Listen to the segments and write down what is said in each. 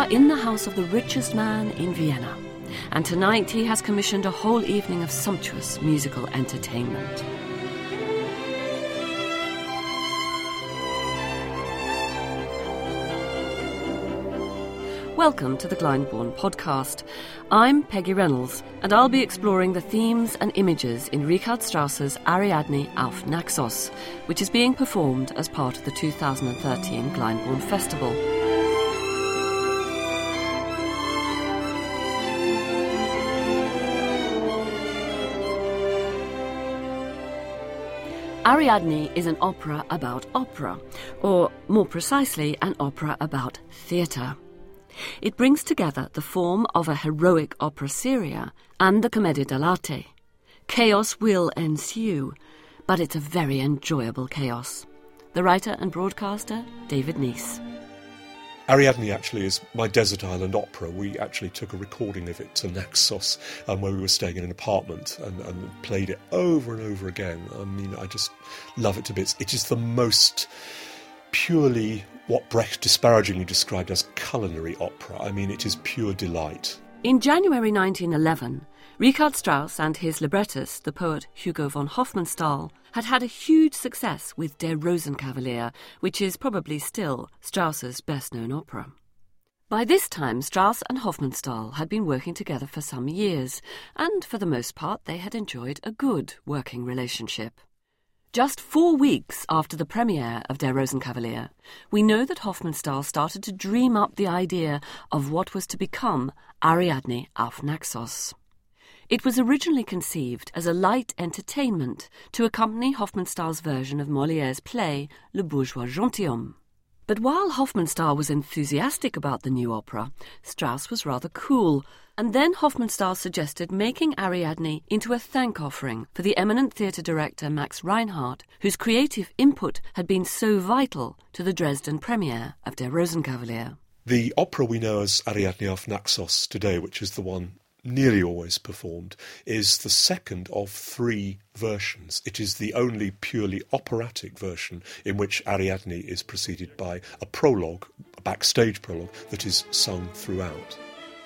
are in the house of the richest man in Vienna, and tonight he has commissioned a whole evening of sumptuous musical entertainment. Welcome to the Glyndebourne podcast. I'm Peggy Reynolds, and I'll be exploring the themes and images in Richard Strauss's Ariadne auf Naxos, which is being performed as part of the 2013 Glyndebourne Festival. Ariadne is an opera about opera, or more precisely, an opera about theatre. It brings together the form of a heroic opera seria and the commedia dell'arte. Chaos will ensue, but it's a very enjoyable chaos. The writer and broadcaster, David Neese. Ariadne actually is my desert island opera. We actually took a recording of it to Naxos, where we were staying in an apartment, and played it over and over again. I mean, I just love it to bits. It is the most purely what Brecht disparagingly described as culinary opera. I mean, it is pure delight. In January 1911, Richard Strauss and his librettist, the poet Hugo von Hofmannsthal, had a huge success with Der Rosenkavalier, which is probably still Strauss's best-known opera. By this time, Strauss and Hofmannsthal had been working together for some years, and for the most part they had enjoyed a good working relationship. Just 4 weeks after the premiere of Der Rosenkavalier, we know that Hofmannsthal started to dream up the idea of what was to become Ariadne auf Naxos. It was originally conceived as a light entertainment to accompany Hofmannsthal's version of Molière's play Le Bourgeois Gentilhomme. But while Hofmannsthal was enthusiastic about the new opera, Strauss was rather cool, and then Hofmannsthal suggested making Ariadne into a thank offering for the eminent theatre director Max Reinhardt, whose creative input had been so vital to the Dresden premiere of Der Rosenkavalier. The opera we know as Ariadne auf Naxos today, which is the one nearly always performed, is the second of 3 versions. It is the only purely operatic version in which Ariadne is preceded by a prologue, a backstage prologue, that is sung throughout.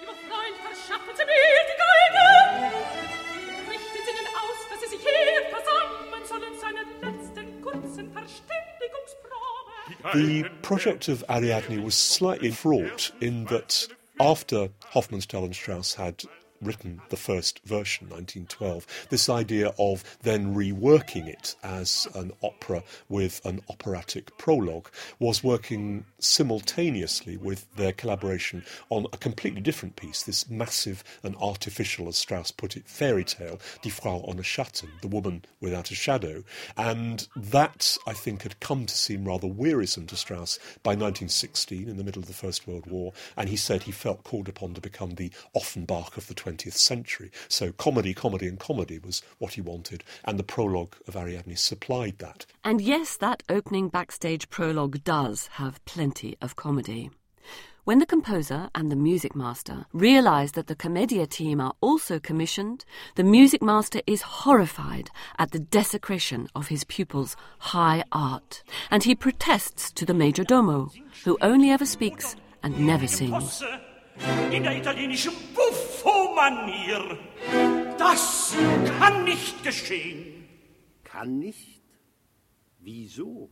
The project of Ariadne was slightly fraught in that after Hofmannsthal and Strauss had written the first version, 1912, this idea of then reworking it as an opera with an operatic prologue was working simultaneously with their collaboration on a completely different piece, this massive and artificial, as Strauss put it, fairy tale, Die Frau ohne Schatten, the woman without a shadow. And that, I think, had come to seem rather wearisome to Strauss by 1916, in the middle of the First World War, and he said he felt called upon to become the Offenbach of the 20th century. So comedy was what he wanted, and the prologue of Ariadne supplied that. And yes, that opening backstage prologue does have plenty of comedy. When the composer and the music master realise that the Commedia team are also commissioned, the music master is horrified at the desecration of his pupil's high art, and he protests to the major domo, who only ever speaks and never sings. In der italienischen Buffo-Manier. Das kann nicht geschehen. Kann nicht? Wieso?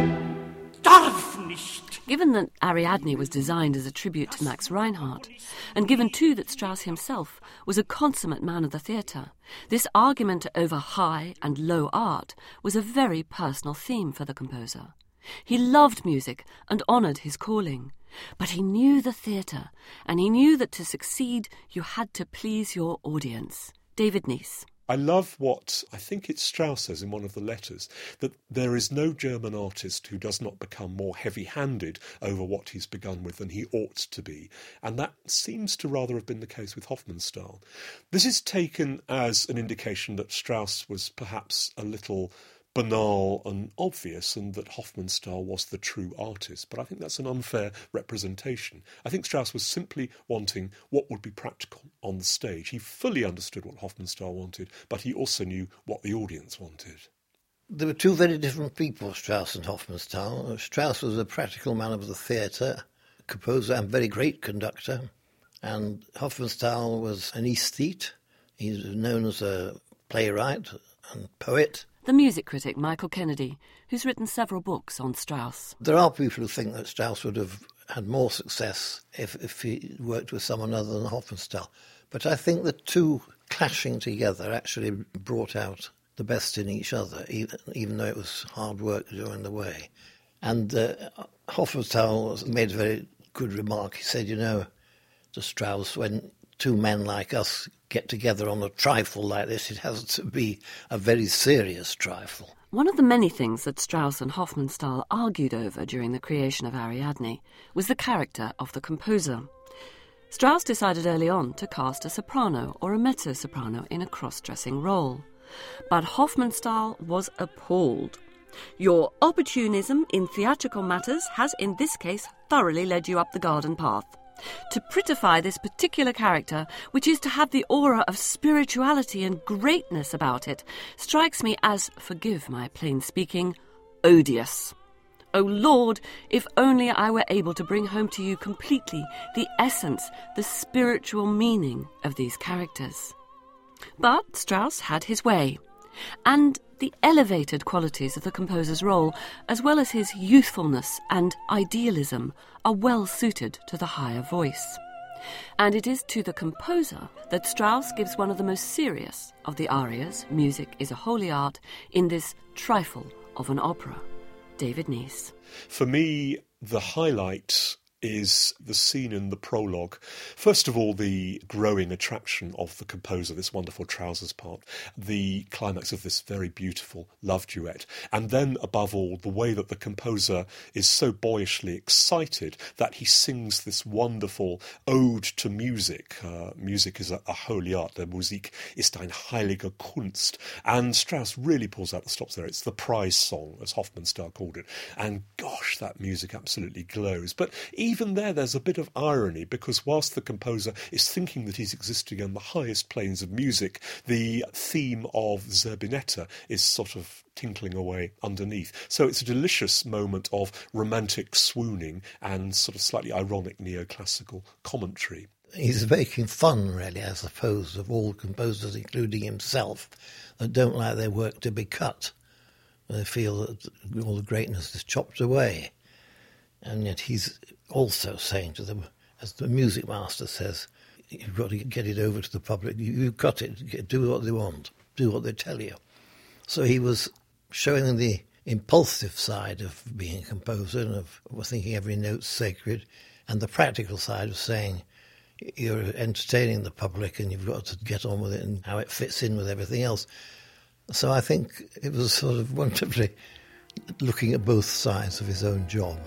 Darf nicht. Given that Ariadne was designed as a tribute to Max Reinhardt, and given too that Strauss himself was a consummate man of the theatre, this argument over high and low art was a very personal theme for the composer. He loved music and honoured his calling. But he knew the theatre, and he knew that to succeed you had to please your audience. David Neese. I love what, I think it's Strauss says in one of the letters, that there is no German artist who does not become more heavy-handed over what he's begun with than he ought to be. And that seems to rather have been the case with Hofmannsthal. This is taken as an indication that Strauss was perhaps a little banal and obvious, and that Hofmannsthal was the true artist. But I think that's an unfair representation. I think Strauss was simply wanting what would be practical on the stage. He fully understood what Hofmannsthal wanted, but he also knew what the audience wanted. There were 2 very different people, Strauss and Hofmannsthal. Strauss was a practical man of the theatre, composer and very great conductor, and Hofmannsthal was an aesthete. He's known as a playwright and poet. The music critic Michael Kennedy, who's written several books on Strauss. There are people who think that Strauss would have had more success if he worked with someone other than Hofmannsthal. But I think the two clashing together actually brought out the best in each other, even though it was hard work during the way. And Hofmannsthal made a very good remark. He said, to Strauss, when two men like us get together on a trifle like this, it has to be a very serious trifle. One of the many things that Strauss and Hofmannsthal argued over during the creation of Ariadne was the character of the composer. Strauss decided early on to cast a soprano or a mezzo-soprano in a cross-dressing role. But Hofmannsthal was appalled. "Your opportunism in theatrical matters has in this case thoroughly led you up the garden path. To prettify this particular character, which is to have the aura of spirituality and greatness about it, strikes me as, forgive my plain speaking, odious. O Lord, if only I were able to bring home to you completely the essence, the spiritual meaning of these characters." But Strauss had his way, and the elevated qualities of the composer's role, as well as his youthfulness and idealism, are well suited to the higher voice. And it is to the composer that Strauss gives one of the most serious of the arias, Music is a Holy Art, in this trifle of an opera. David Nease. For me, the highlight is the scene in the prologue. First of all, the growing attraction of the composer, this wonderful trousers part, the climax of this very beautiful love duet, and then, above all, the way that the composer is so boyishly excited that he sings this wonderful ode to music. Music is a holy art. Der Musik ist ein heiliger Kunst. And Strauss really pulls out the stops there. It's the prize song, as Hofmannsthal called it. And gosh, that music absolutely glows. But even there's a bit of irony, because whilst the composer is thinking that he's existing on the highest planes of music, the theme of Zerbinetta is sort of tinkling away underneath. So it's a delicious moment of romantic swooning and sort of slightly ironic neoclassical commentary. He's making fun, really, I suppose, of all composers, including himself, that don't like their work to be cut. They feel that all the greatness is chopped away. And yet he's also saying to them, as the music master says, you've got to get it over to the public. You cut it, do what they want, do what they tell you. So he was showing them the impulsive side of being a composer and of thinking every note's sacred, and the practical side of saying you're entertaining the public and you've got to get on with it and how it fits in with everything else. So I think it was sort of wonderfully looking at both sides of his own job.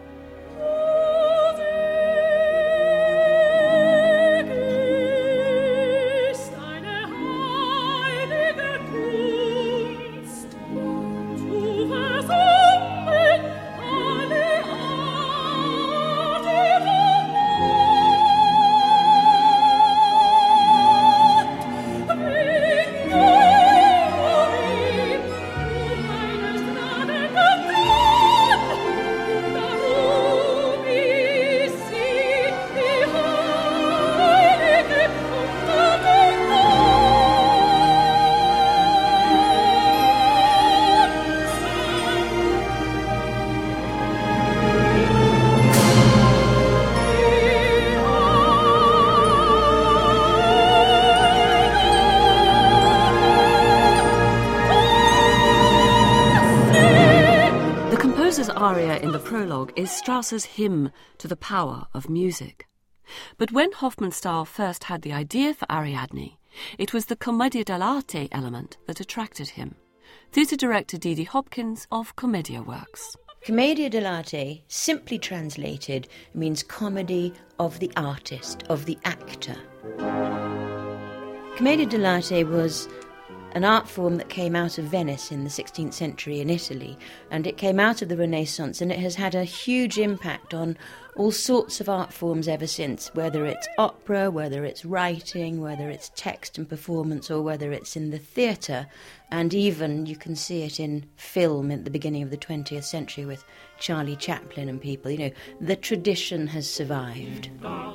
Aria in the prologue is Strauss's hymn to the power of music. But when Hofmannsthal first had the idea for Ariadne, it was the Commedia dell'arte element that attracted him. Theatre director Didi Hopkins of Commedia Works. Commedia dell'arte, simply translated, means comedy of the artist, of the actor. Commedia dell'arte was an art form that came out of Venice in the 16th century in Italy, and it came out of the Renaissance, and it has had a huge impact on all sorts of art forms ever since, whether it's opera, whether it's writing, whether it's text and performance, or whether it's in the theatre. And even you can see it in film at the beginning of the 20th century with Charlie Chaplin and people. You know, the tradition has survived.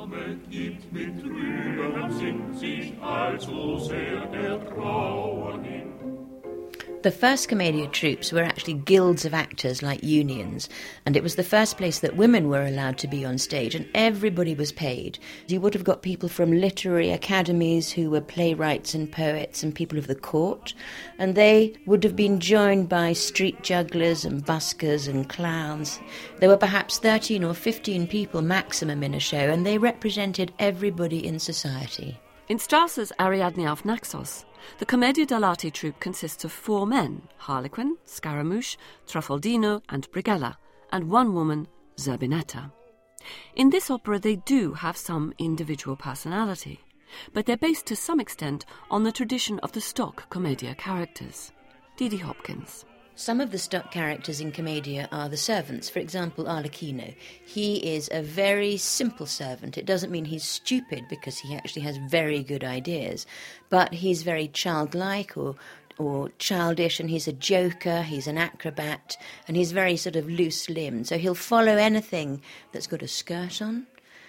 The first Commedia troupes were actually guilds of actors like unions, and it was the first place that women were allowed to be on stage, and everybody was paid. You would have got people from literary academies who were playwrights and poets and people of the court, and they would have been joined by street jugglers and buskers and clowns. There were perhaps 13 or 15 people maximum in a show, and they represented everybody in society. In Strauss's Ariadne auf Naxos, the Commedia dell'arte troupe consists of 4 men, Harlequin, Scaramouche, Truffaldino and Brigella, and 1 woman, Zerbinetta. In this opera they do have some individual personality, but they're based to some extent on the tradition of the stock Commedia characters. Didi Hopkins. Some of the stock characters in Commedia are the servants. For example, Arlecchino. He is a very simple servant. It doesn't mean he's stupid because he actually has very good ideas, but he's very childlike or childish, and he's a joker, he's an acrobat, and he's very sort of loose-limbed. So he'll follow anything that's got a skirt on.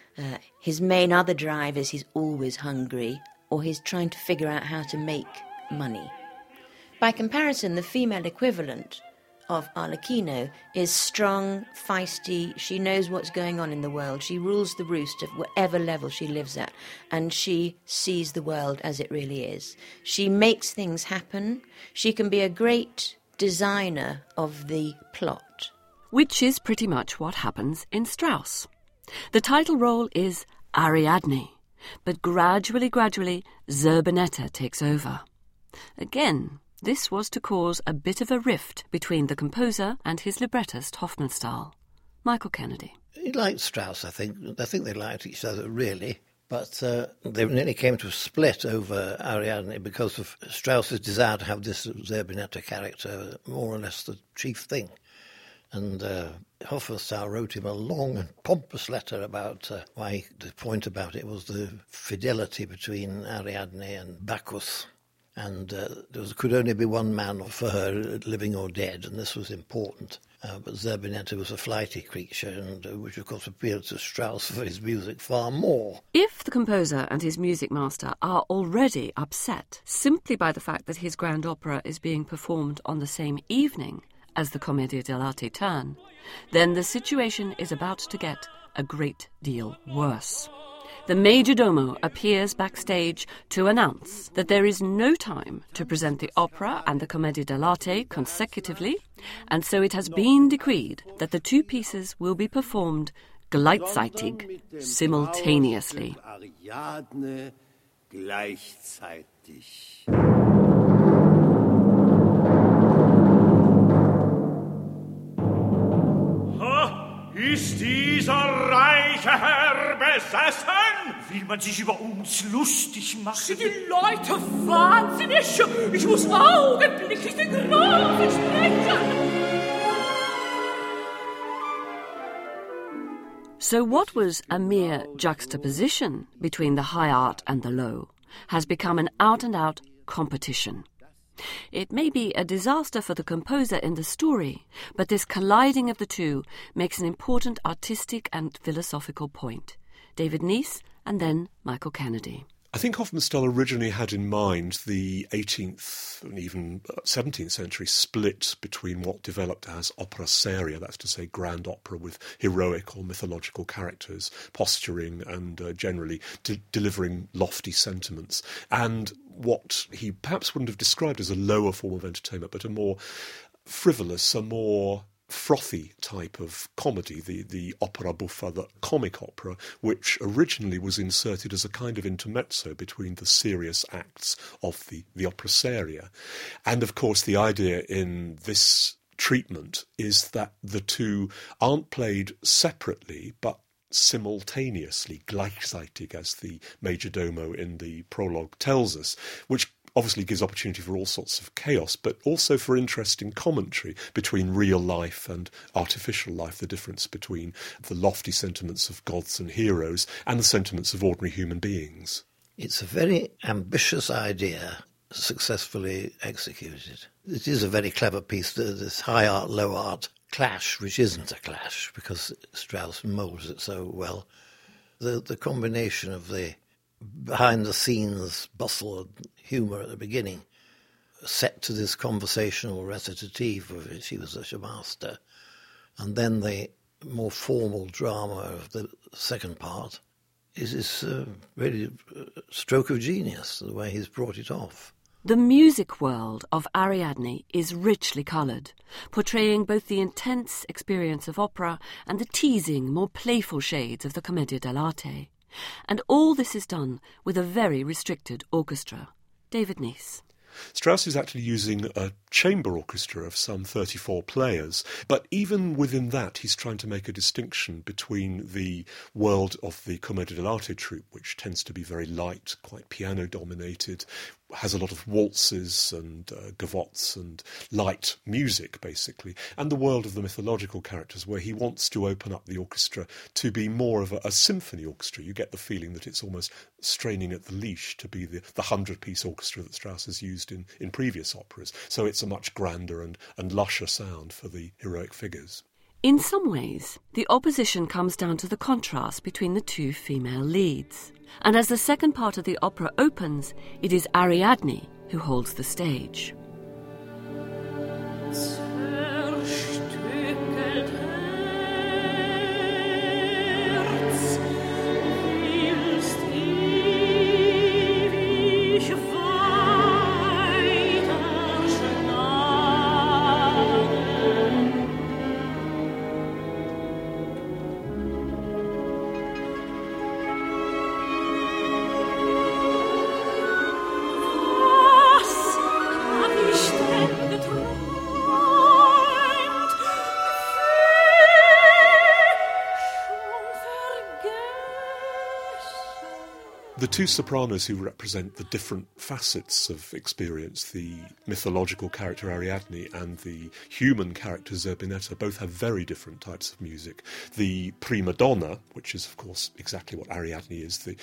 His main other drive is he's always hungry, or he's trying to figure out how to make money. By comparison, the female equivalent of Arlecchino is strong, feisty, she knows what's going on in the world, she rules the roost of whatever level she lives at, and she sees the world as it really is. She makes things happen, she can be a great designer of the plot. Which is pretty much what happens in Strauss. The title role is Ariadne, but gradually, Zerbinetta takes over. Again, this was to cause a bit of a rift between the composer and his librettist Hofmannsthal. Michael Kennedy. He liked Strauss, I think. I think they liked each other, really. But they nearly came to a split over Ariadne because of Strauss's desire to have this Zerbinetta character more or less the chief thing. And Hofmannsthal wrote him a long and pompous letter about why the point about it was the fidelity between Ariadne and Bacchus. And there could only be one man for her, living or dead, and this was important. But Zerbinetta was a flighty creature, and which of course appealed to Strauss for his music far more. If the composer and his music master are already upset simply by the fact that his grand opera is being performed on the same evening as the Commedia dell'arte turn, then the situation is about to get a great deal worse. The Major Domo appears backstage to announce that there is no time to present the opera and the Commedia dell'arte consecutively, and so it has been decreed that the 2 pieces will be performed gleichzeitig, simultaneously. Ariadne gleichzeitig. Ist dieser reiche Herr besessen? Will man sich über uns lustig machen? Sind die Leute wahnsinnig? Ich muss augenblicklich den Grafen sprechen. So what was a mere juxtaposition between the high art and the low has become an out-and-out competition. It may be a disaster for the composer in the story, but this colliding of the two makes an important artistic and philosophical point. David Neese and then Michael Kennedy. I think Hofmannsthal originally had in mind the 18th and even 17th century split between what developed as opera seria, that's to say grand opera with heroic or mythological characters, posturing and generally delivering lofty sentiments, and what he perhaps wouldn't have described as a lower form of entertainment, but a more frivolous, a more frothy type of comedy, the opera buffa, the comic opera, which originally was inserted as a kind of intermezzo between the serious acts of the opera seria. And of course the idea in this treatment is that the two aren't played separately but simultaneously, gleichzeitig, as the Major Domo in the prologue tells us, which obviously gives opportunity for all sorts of chaos, but also for interesting commentary between real life and artificial life, the difference between the lofty sentiments of gods and heroes and the sentiments of ordinary human beings. It's a very ambitious idea, successfully executed. It is a very clever piece, this high art, low art clash, which isn't a clash because Strauss moulds it so well. The combination of the behind-the-scenes bustle and humour at the beginning, set to this conversational recitative of which he was such a master, and then the more formal drama of the second part is really a stroke of genius, the way he's brought it off. The music world of Ariadne is richly coloured, portraying both the intense experience of opera and the teasing, more playful shades of the Commedia dell'arte. And all this is done with a very restricted orchestra. David Neace. Strauss is actually using a chamber orchestra of some 34 players, but even within that he's trying to make a distinction between the world of the Commedia dell'arte troupe, which tends to be very light, quite piano-dominated, has a lot of waltzes and gavottes and light music, basically, and the world of the mythological characters, where he wants to open up the orchestra to be more of a symphony orchestra. You get the feeling that it's almost straining at the leash to be the 100-piece orchestra that Strauss has used in previous operas. So it's a much grander and lusher sound for the heroic figures. In some ways, the opposition comes down to the contrast between the two female leads. And as the second part of the opera opens, it is Ariadne who holds the stage. The two sopranos who represent the different facets of experience, the mythological character Ariadne and the human character Zerbinetta, both have very different types of music. The prima donna, which is of course exactly what Ariadne is, the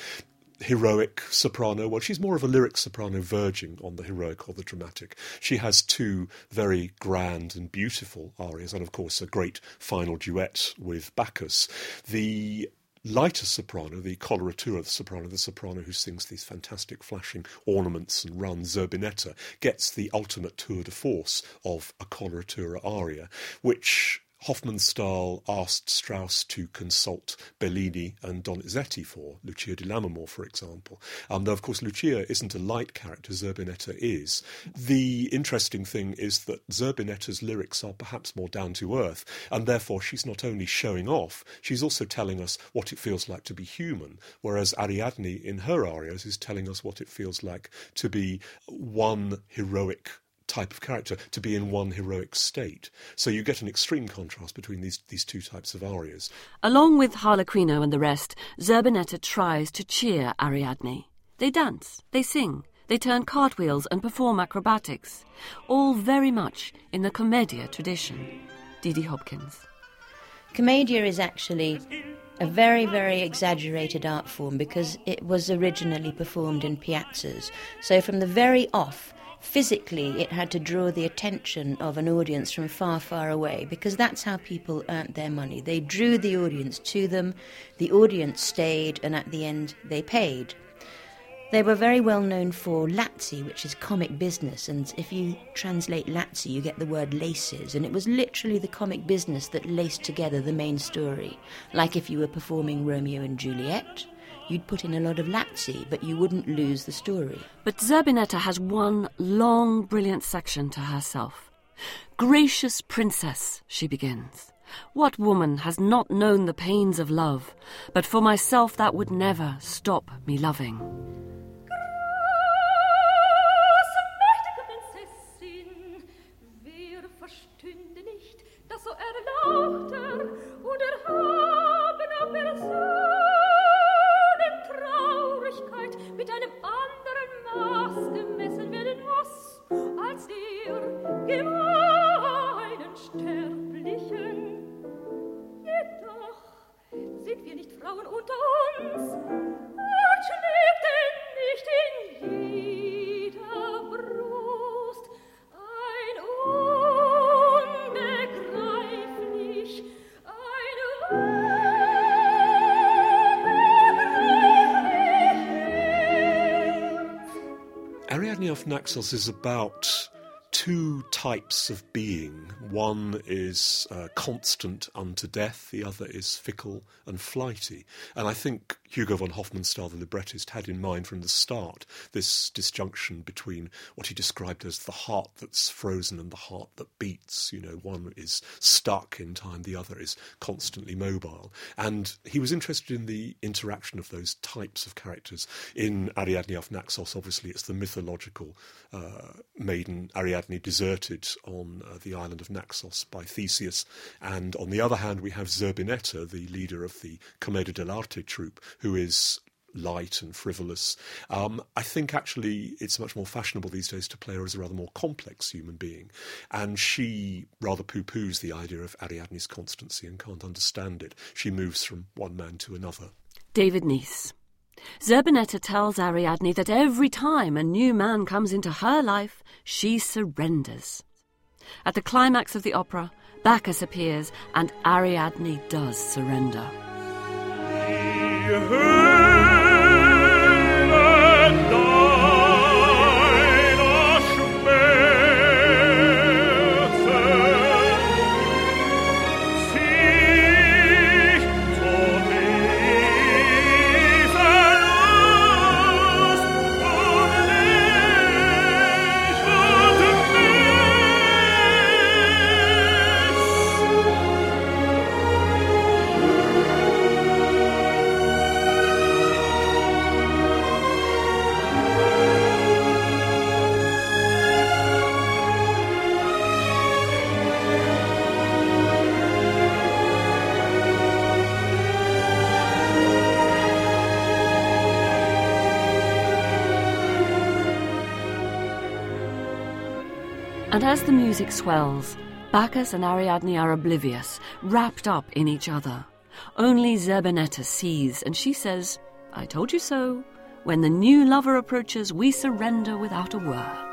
heroic soprano, well, she's more of a lyric soprano verging on the heroic or the dramatic. She has two very grand and beautiful arias and of course a great final duet with Bacchus. The lighter soprano, the coloratura the soprano who sings these fantastic flashing ornaments and runs, Zerbinetta, gets the ultimate tour de force of a coloratura aria, which Hofmannsthal asked Strauss to consult Bellini and Donizetti for, Lucia di Lammermoor, for example. Though, of course, Lucia isn't a light character, Zerbinetta is. The interesting thing is that Zerbinetta's lyrics are perhaps more down-to-earth, and therefore she's not only showing off, she's also telling us what it feels like to be human, whereas Ariadne, in her arias, is telling us what it feels like to be one heroic type of character, to be in one heroic state. So you get an extreme contrast between these two types of arias. Along with Harlequino and the rest, Zerbinetta tries to cheer Ariadne. They dance, they sing, they turn cartwheels and perform acrobatics, all very much in the Commedia tradition. Didi Hopkins. Commedia is actually a very, very exaggerated art form because it was originally performed in piazzas. So from the very off, physically, it had to draw the attention of an audience from far, far away, because that's how people earned their money. They drew the audience to them, the audience stayed, and at the end they paid. They were very well known for lazzi, which is comic business, and if you translate lazzi, you get the word laces, and it was literally the comic business that laced together the main story. Like if you were performing Romeo and Juliet, you'd put in a lot of lazzi, but you wouldn't lose the story. But Zerbinetta has one long, brilliant section to herself. Gracious princess, she begins. What woman has not known the pains of love? But for myself that would never stop me loving. Mit einem anderen Maß gemessen wird Naxos is about two types of being. One is constant unto death, the other is fickle and flighty. And I think Hugo von Hofmannsthal, the librettist, had in mind from the start this disjunction between what he described as the heart that's frozen and the heart that beats. You know, one is stuck in time, the other is constantly mobile. And he was interested in the interaction of those types of characters. In Ariadne auf Naxos, obviously, it's the mythological maiden Ariadne deserted on the island of Naxos by Theseus. And on the other hand, we have Zerbinetta, the leader of the Commedia dell'arte troupe, who is light and frivolous. I think actually it's much more fashionable these days to play her as a rather more complex human being. And she rather poo-poos the idea of Ariadne's constancy and can't understand it. She moves from one man to another. David Neace. Zerbinetta tells Ariadne that every time a new man comes into her life, she surrenders. At the climax of the opera, Bacchus appears and Ariadne does surrender. And as the music swells, Bacchus and Ariadne are oblivious, wrapped up in each other. Only Zerbinetta sees, and she says, "I told you so. When the new lover approaches, we surrender without a word."